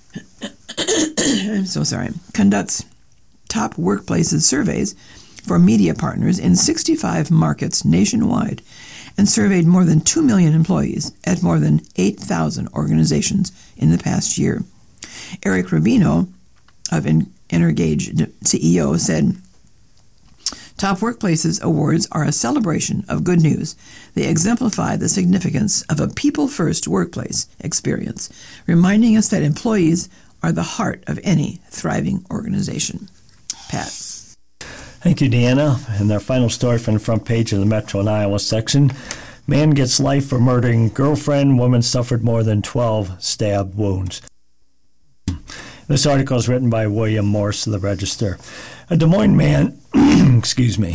I'm so sorry, conducts top workplaces surveys for media partners in sixty-five markets nationwide and surveyed more than two million employees at more than eight thousand organizations in the past year. Eric Rubino of Energage C E O said, "Top Workplaces Awards are a celebration of good news. They exemplify the significance of a people-first workplace experience, reminding us that employees are the heart of any thriving organization." Pat. Thank you, Deanna. And our final story from the front page of the Metro and Iowa section. Man gets life for murdering girlfriend. Woman suffered more than twelve stab wounds. This article is written by William Morse of the Register. A Des Moines man, excuse me,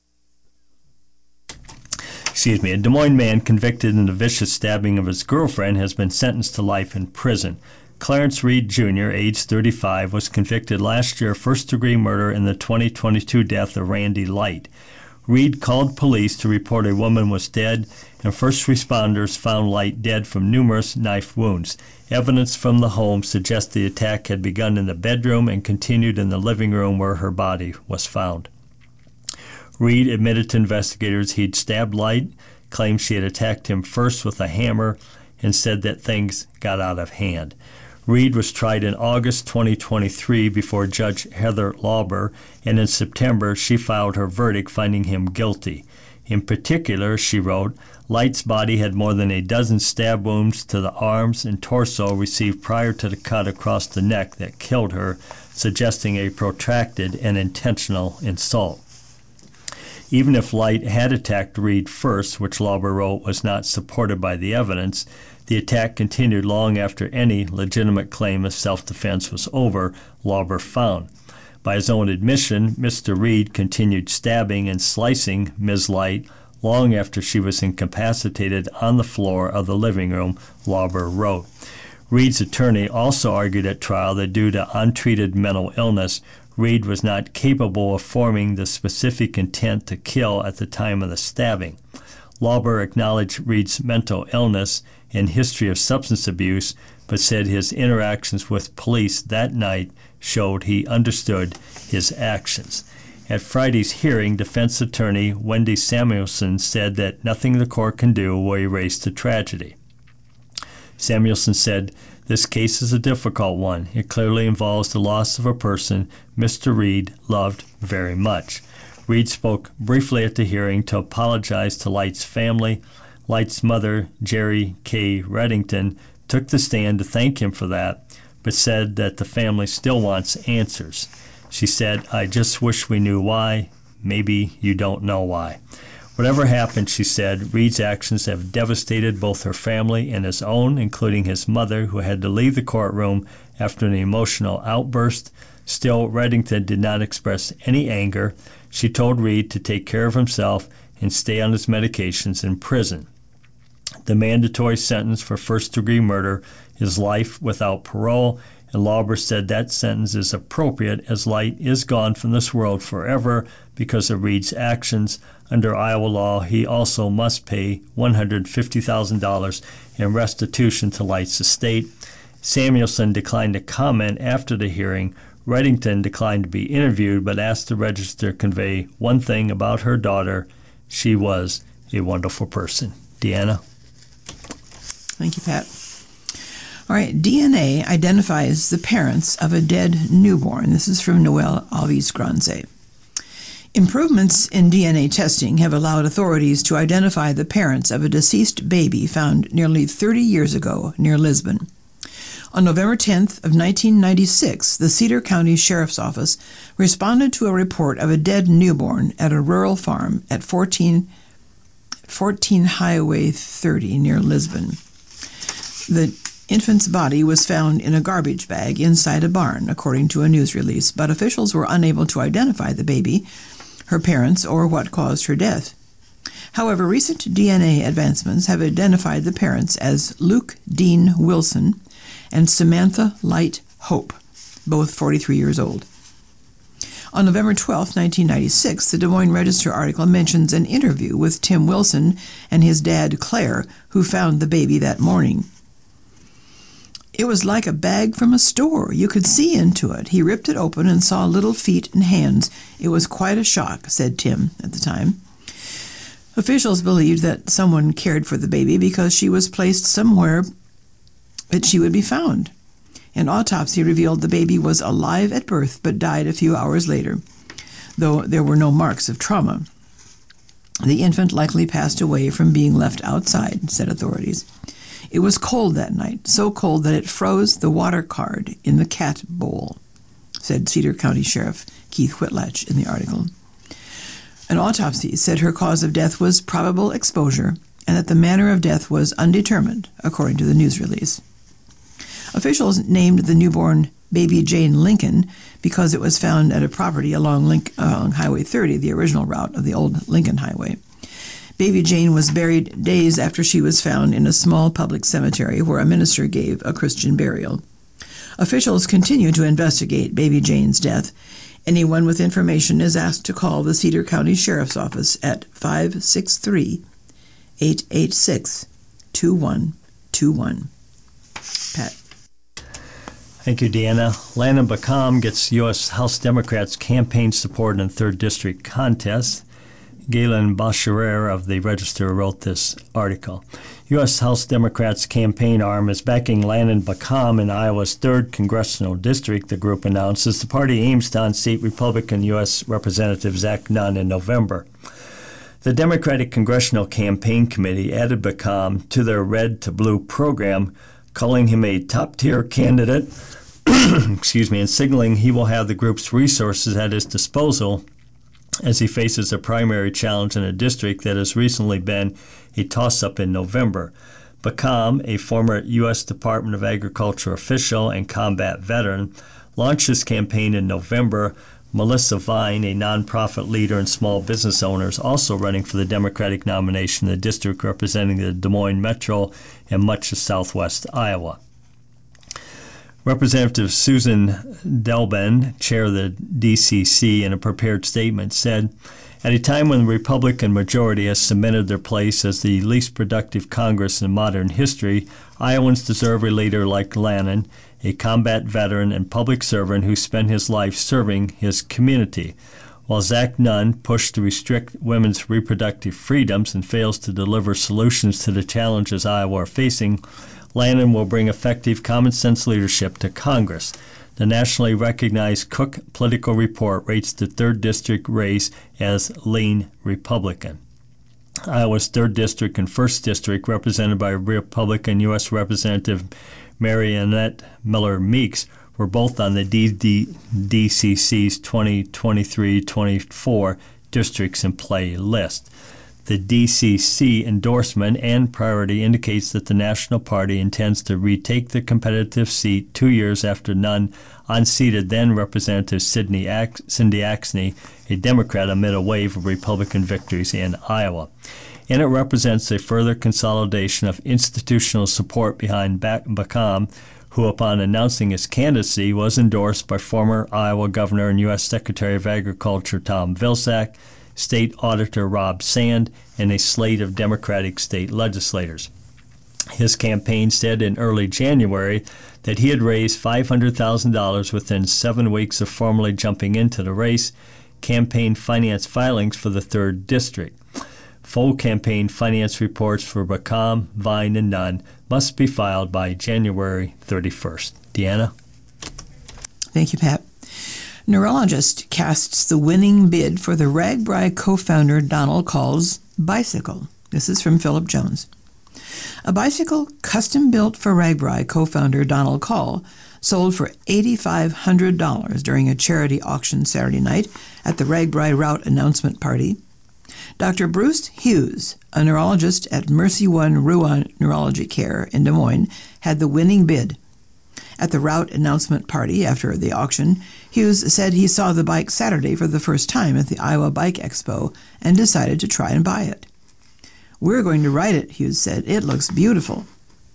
excuse me, a Des Moines man convicted in the vicious stabbing of his girlfriend has been sentenced to life in prison. Clarence Reed Junior, age thirty-five, was convicted last year of first-degree murder in the twenty twenty-two death of Randy Light. Reed called police to report a woman was dead, and first responders found Light dead from numerous knife wounds. Evidence from the home suggests the attack had begun in the bedroom and continued in the living room where her body was found. Reed admitted to investigators he'd stabbed Light, claimed she had attacked him first with a hammer, and said that things got out of hand. Reed was tried in August twenty twenty-three before Judge Heather Lauber, and in September she filed her verdict finding him guilty. In particular, she wrote, Light's body had more than a dozen stab wounds to the arms and torso received prior to the cut across the neck that killed her, suggesting a protracted and intentional insult. Even if Light had attacked Reed first, which Lauber wrote was not supported by the evidence, the attack continued long after any legitimate claim of self-defense was over, Lauber found. By his own admission, Mister Reed continued stabbing and slicing Miz Light long after she was incapacitated on the floor of the living room, Lauber wrote. Reed's attorney also argued at trial that due to untreated mental illness, Reed was not capable of forming the specific intent to kill at the time of the stabbing. Lauber acknowledged Reed's mental illness and history of substance abuse, but said his interactions with police that night showed he understood his actions. At Friday's hearing, defense attorney Wendy Samuelson said that nothing the court can do will erase the tragedy. Samuelson said, "This case is a difficult one. It clearly involves the loss of a person Mister Reed loved very much." Reed spoke briefly at the hearing to apologize to Light's family. Light's mother, Jerry K. Reddington, took the stand to thank him for that, but said that the family still wants answers. She said, "I just wish we knew why. Maybe you don't know why." Whatever happened, she said, Reed's actions have devastated both her family and his own, including his mother, who had to leave the courtroom after an emotional outburst. Still, Reddington did not express any anger. She told Reed to take care of himself and stay on his medications in prison. The mandatory sentence for first-degree murder is life without parole, and Lauber said that sentence is appropriate as Light is gone from this world forever, because of Reed's actions. Under Iowa law, he also must pay one hundred fifty thousand dollars in restitution to Light's estate. Samuelson declined to comment after the hearing. Reddington declined to be interviewed, but asked the Register to convey one thing about her daughter: she was a wonderful person. Deanna? Thank you, Pat. All right, D N A identifies the parents of a dead newborn. This is from Noel Alves-Granze. Improvements in D N A testing have allowed authorities to identify the parents of a deceased baby found nearly thirty years ago near Lisbon. On November tenth of nineteen ninety-six, the Cedar County Sheriff's Office responded to a report of a dead newborn at a rural farm at fourteen, fourteen Highway thirty near Lisbon. The infant's body was found in a garbage bag inside a barn, according to a news release, but officials were unable to identify the baby, her parents, or what caused her death. However, recent D N A advancements have identified the parents as Luke Dean Wilson and Samantha Light Hope, both forty-three years old. On November twelfth, nineteen ninety-six, the Des Moines Register article mentions an interview with Tim Wilson and his dad, Claire, who found the baby that morning. It was like a bag from a store. You could see into it. He ripped it open and saw little feet and hands. It was quite a shock, said Tim at the time. Officials believed that someone cared for the baby because she was placed somewhere that she would be found. An autopsy revealed the baby was alive at birth but died a few hours later, though there were no marks of trauma. The infant likely passed away from being left outside, said authorities. It was cold that night, so cold that it froze the water card in the cat bowl, said Cedar County Sheriff Keith Whitlatch in the article. An autopsy said her cause of death was probable exposure and that the manner of death was undetermined, according to the news release. Officials named the newborn baby Jane Lincoln because it was found at a property along, Link, uh, along Highway thirty, the original route of the old Lincoln Highway. Baby Jane was buried days after she was found in a small public cemetery where a minister gave a Christian burial. Officials continue to investigate baby Jane's death. Anyone with information is asked to call the Cedar County Sheriff's Office at five six three, eight eight six, two one two one. Pat. Thank you, Deanna. Landon Bacom gets U S House Democrats campaign support in third District contest. Galen Bacherer of the Register wrote this article. U S House Democrats' campaign arm is backing Landon Bacom in Iowa's third Congressional District, the group announces. The party aims to unseat Republican U S Representative Zach Nunn in November. The Democratic Congressional Campaign Committee added Bacom to their Red to Blue program, calling him a top-tier candidate, excuse me, and signaling he will have the group's resources at his disposal as he faces a primary challenge in a district that has recently been a toss-up in November. Bacom, a former U S Department of Agriculture official and combat veteran, launched his campaign in November. Melissa Vine, a nonprofit leader and small business owner, is also running for the Democratic nomination in the district representing the Des Moines Metro and much of southwest Iowa. Representative Susan Delben, chair of the D C C, in a prepared statement said, "At a time when the Republican majority has cemented their place as the least productive Congress in modern history, Iowans deserve a leader like Lannon, a combat veteran and public servant who spent his life serving his community. While Zach Nunn pushed to restrict women's reproductive freedoms and fails to deliver solutions to the challenges Iowa are facing, Lannon will bring effective common-sense leadership to Congress." The nationally recognized Cook Political Report rates the third District race as lean Republican. Iowa's third District and first District, represented by Republican U S Representative Mariannette Miller Meeks, were both on the D C C's twenty twenty-three twenty-four Districts in Play list. The D C C endorsement and priority indicates that the National Party intends to retake the competitive seat two years after Nunn unseated then-Representative Cindy Axne, a Democrat, amid a wave of Republican victories in Iowa. And it represents a further consolidation of institutional support behind Bacom, who upon announcing his candidacy was endorsed by former Iowa Governor and U S Secretary of Agriculture Tom Vilsack, State Auditor Rob Sand, and a slate of Democratic state legislators. His campaign said in early January that he had raised five hundred thousand dollars within seven weeks of formally jumping into the race. Campaign finance filings for the third District. Full campaign finance reports for Bacom, Vine, and Nunn must be filed by January thirty-first. Deanna? Thank you, Pat. Neurologist casts the winning bid for the RAGBRAI co-founder Donald Call's bicycle. This is from Philip Jones. A bicycle custom-built for RAGBRAI co-founder Donald Call sold for eight thousand five hundred dollars during a charity auction Saturday night at the RAGBRAI route announcement party. Doctor Bruce Hughes, a neurologist at Mercy One Ruan Neurology Care in Des Moines, had the winning bid. At the route announcement party after the auction, Hughes said he saw the bike Saturday for the first time at the Iowa Bike Expo and decided to try and buy it. "We're going to ride it," Hughes said. "It looks beautiful."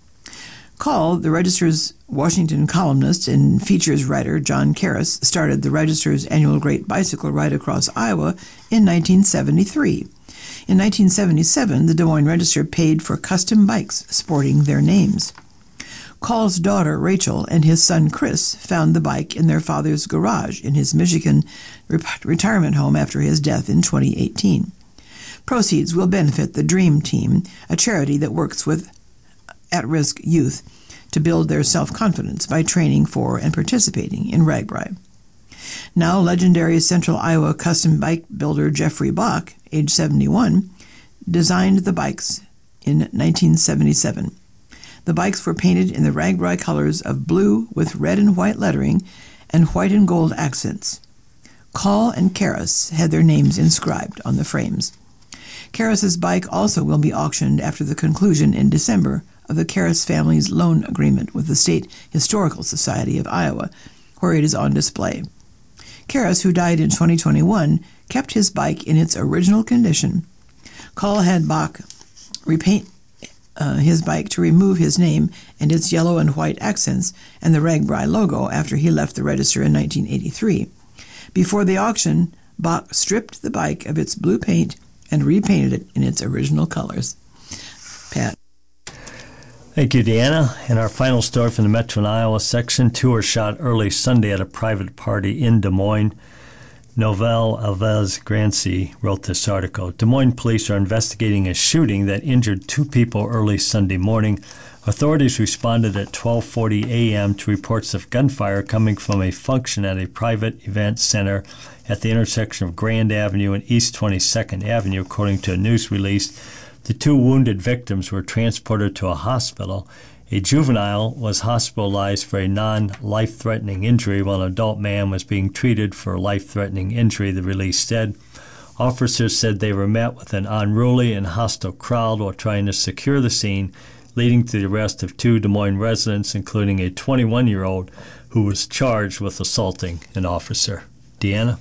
Call, the Register's Washington columnist and features writer John Karras, started the Register's annual Great Bicycle Ride across Iowa in nineteen seventy-three. In nineteen seventy-seven, the Des Moines Register paid for custom bikes sporting their names. Call's daughter, Rachel, and his son, Chris, found the bike in their father's garage in his Michigan rep- retirement home after his death in twenty eighteen. Proceeds will benefit the Dream Team, a charity that works with at-risk youth to build their self-confidence by training for and participating in RAGBRAI. Now legendary Central Iowa custom bike builder Jeffrey Bach, age seventy-one, designed the bikes in nineteen seventy-seven. The bikes were painted in the RAGBRAI colors of blue with red and white lettering and white and gold accents. Call and Karras had their names inscribed on the frames. Karras's bike also will be auctioned after the conclusion in December of the Karras family's loan agreement with the State Historical Society of Iowa, where it is on display. Karras, who died in twenty twenty-one, kept his bike in its original condition. Call had Bach repaint uh, his bike to remove his name and its yellow and white accents and the RAGBRAI logo after he left the Register in nineteen eighty-three. Before the auction, Bach stripped the bike of its blue paint and repainted it in its original colors. Pat. Thank you, Deanna. And our final story from the Metro and Iowa section, two were shot early Sunday at a private party in Des Moines. Novelle Alves-Grancy wrote this article. Des Moines police are investigating a shooting that injured two people early Sunday morning. Authorities responded at twelve forty a.m. to reports of gunfire coming from a function at a private event center at the intersection of Grand Avenue and East twenty-second Avenue, according to a news release. The two wounded victims were transported to a hospital. A juvenile was hospitalized for a non-life-threatening injury, while an adult man was being treated for a life-threatening injury, the release said. Officers said they were met with an unruly and hostile crowd while trying to secure the scene, leading to the arrest of two Des Moines residents, including a twenty-one-year-old who was charged with assaulting an officer. Deanna?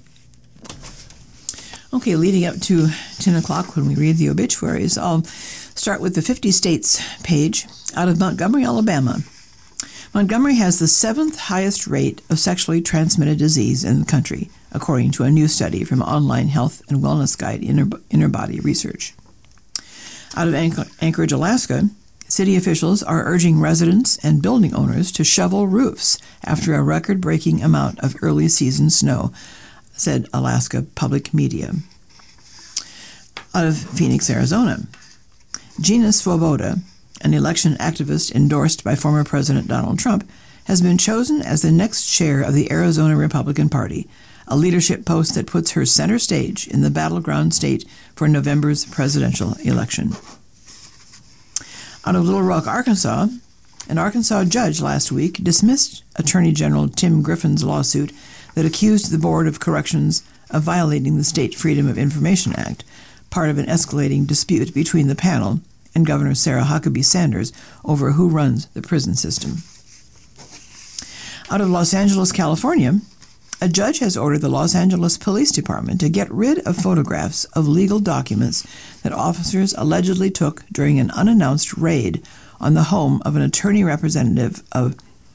Okay, leading up to ten o'clock when we read the obituaries, I'll start with the fifty states page out of Montgomery, Alabama. Montgomery has the seventh highest rate of sexually transmitted disease in the country, according to a new study from Online Health and Wellness Guide Inner, Inner Body Research. Out of Anchorage, Alaska, city officials are urging residents and building owners to shovel roofs after a record-breaking amount of early season snow, said Alaska Public Media. Out of Phoenix, Arizona, Gina Swoboda, an election activist endorsed by former President Donald Trump, has been chosen as the next chair of the Arizona Republican Party, a leadership post that puts her center stage in the battleground state for November's presidential election. Out of Little Rock, Arkansas, an Arkansas judge last week dismissed Attorney General Tim Griffin's lawsuit that accused the Board of Corrections of violating the State Freedom of Information Act, part of an escalating dispute between the panel and Governor Sarah Huckabee Sanders over who runs the prison system. Out of Los Angeles, California, a judge has ordered the Los Angeles Police Department to get rid of photographs of legal documents that officers allegedly took during an unannounced raid on the home of an attorney representative of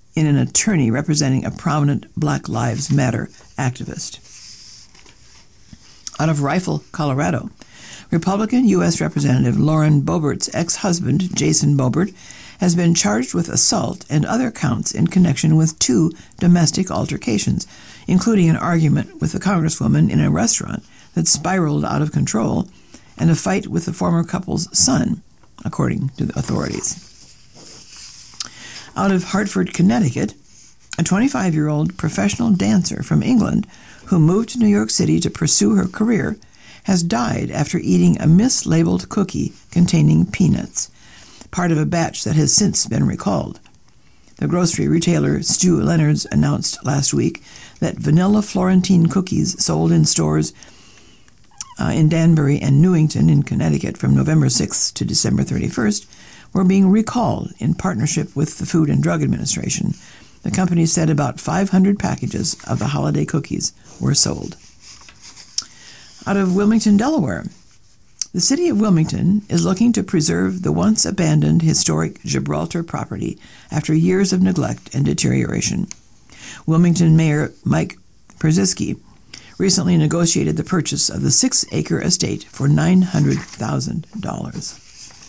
in an attorney representing a prominent Black Lives Matter activist. Out of Rifle, Colorado, Republican U S Representative Lauren Boebert's ex-husband, Jason Boebert, has been charged with assault and other counts in connection with two domestic altercations, including an argument with the congresswoman in a restaurant that spiraled out of control and a fight with the former couple's son, according to the authorities. Out of Hartford, Connecticut, a twenty-five-year-old professional dancer from England who moved to New York City to pursue her career has died after eating a mislabeled cookie containing peanuts, part of a batch that has since been recalled. The grocery retailer Stu Leonard's announced last week that vanilla Florentine cookies sold in stores uh, in Danbury and Newington in Connecticut from November sixth to December thirty-first were being recalled in partnership with the Food and Drug Administration. The company said about five hundred packages of the holiday cookies were sold. Out of Wilmington, Delaware, the city of Wilmington is looking to preserve the once abandoned historic Gibraltar property after years of neglect and deterioration. Wilmington Mayor Mike Persiski recently negotiated the purchase of the six-acre estate for nine hundred thousand dollars.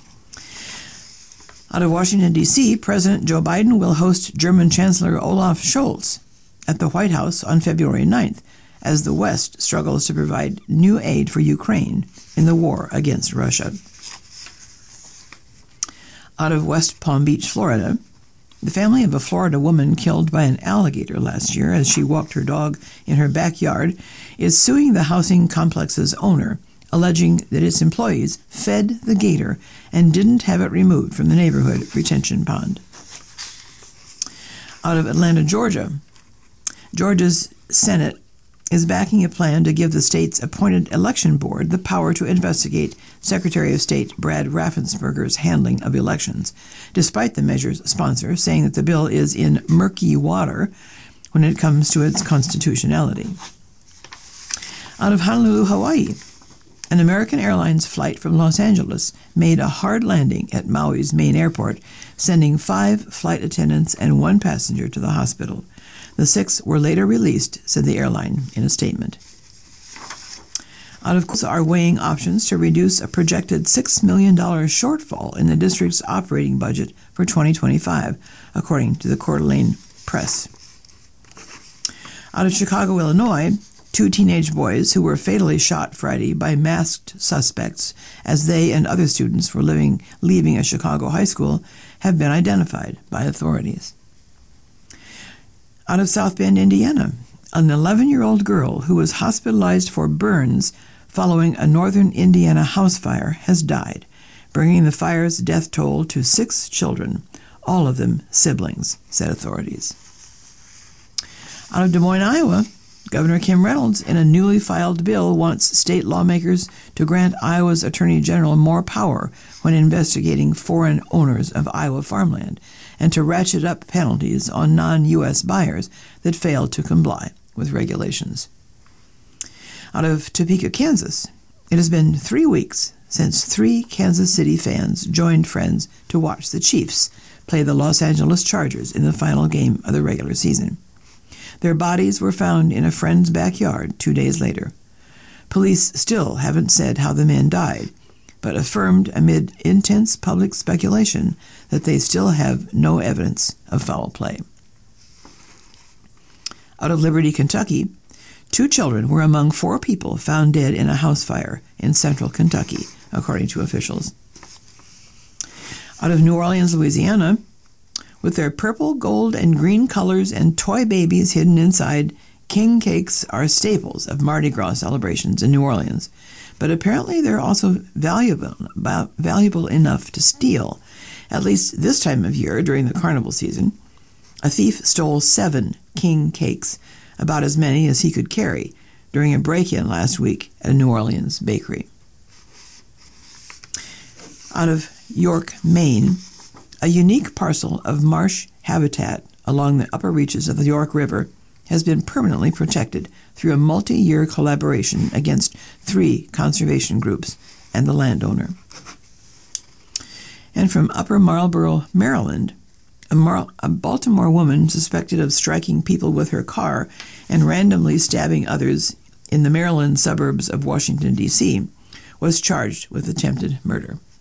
Out of Washington, D C, President Joe Biden will host German Chancellor Olaf Scholz at the White House on February ninth as the West struggles to provide new aid for Ukraine in the war against Russia. Out of West Palm Beach, Florida, the family of a Florida woman killed by an alligator last year as she walked her dog in her backyard is suing the housing complex's owner, alleging that its employees fed the gator and didn't have it removed from the neighborhood retention pond. Out of Atlanta, Georgia, Georgia's Senate is backing a plan to give the state's appointed election board the power to investigate Secretary of State Brad Raffensperger's handling of elections, despite the measure's sponsor saying that the bill is in murky water when it comes to its constitutionality. Out of Honolulu, Hawaii, an American Airlines flight from Los Angeles made a hard landing at Maui's main airport, sending five flight attendants and one passenger to the hospital. The six were later released, said the airline in a statement. Out of course are weighing options to reduce a projected six million dollars shortfall in the district's operating budget for twenty twenty-five, according to the Coeur d'Alene Press. Out of Chicago, Illinois, two teenage boys who were fatally shot Friday by masked suspects as they and other students were living, leaving a Chicago high school have been identified by authorities. Out of South Bend, Indiana, an eleven-year-old girl who was hospitalized for burns following a northern Indiana house fire has died, bringing the fire's death toll to six children, all of them siblings, said authorities. Out of Des Moines, Iowa, Governor Kim Reynolds, in a newly filed bill, wants state lawmakers to grant Iowa's Attorney General more power when investigating foreign owners of Iowa farmland, and to ratchet up penalties on non-U S buyers that fail to comply with regulations. Out of Topeka, Kansas, it has been three weeks since three Kansas City fans joined friends to watch the Chiefs play the Los Angeles Chargers in the final game of the regular season. Their bodies were found in a friend's backyard two days later. Police still haven't said how the men died, but affirmed amid intense public speculation that they still have no evidence of foul play. Out of Liberty, Kentucky, two children were among four people found dead in a house fire in central Kentucky, according to officials. Out of New Orleans, Louisiana, with their purple, gold, and green colors and toy babies hidden inside, king cakes are staples of Mardi Gras celebrations in New Orleans. But apparently they're also valuable, valuable enough to steal. At least this time of year, during the carnival season, a thief stole seven king cakes, about as many as he could carry, during a break-in last week at a New Orleans bakery. Out of York, Maine, a unique parcel of marsh habitat along the upper reaches of the York River has been permanently protected through a multi-year collaboration against three conservation groups and the landowner. And from Upper Marlboro, Maryland, A, Mar- a Baltimore woman suspected of striking people with her car and randomly stabbing others in the Maryland suburbs of Washington, D C, was charged with attempted murder.